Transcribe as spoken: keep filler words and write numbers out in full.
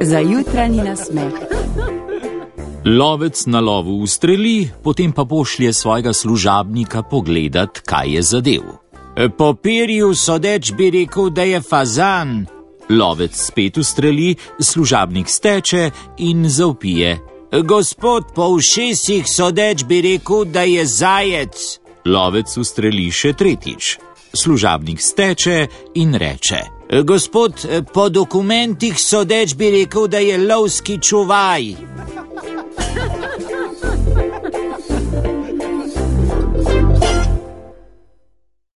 Za jutranji nasmeh. Lovec na lovu ustreli, potem pa pošlje svojega služabnika pogledat, kaj je zadev. Po perju sodeč bi rekel, da je fazan. Lovec spet ustreli, služabnik steče in zavpije. Gospod, po ušesih sodeč bi rekel, da je zajec. Lovec ustreli še tretjič. Služabnik steče in reče. Gospod, po dokumentih sodeč bi rekel, da je lovski čuvaj.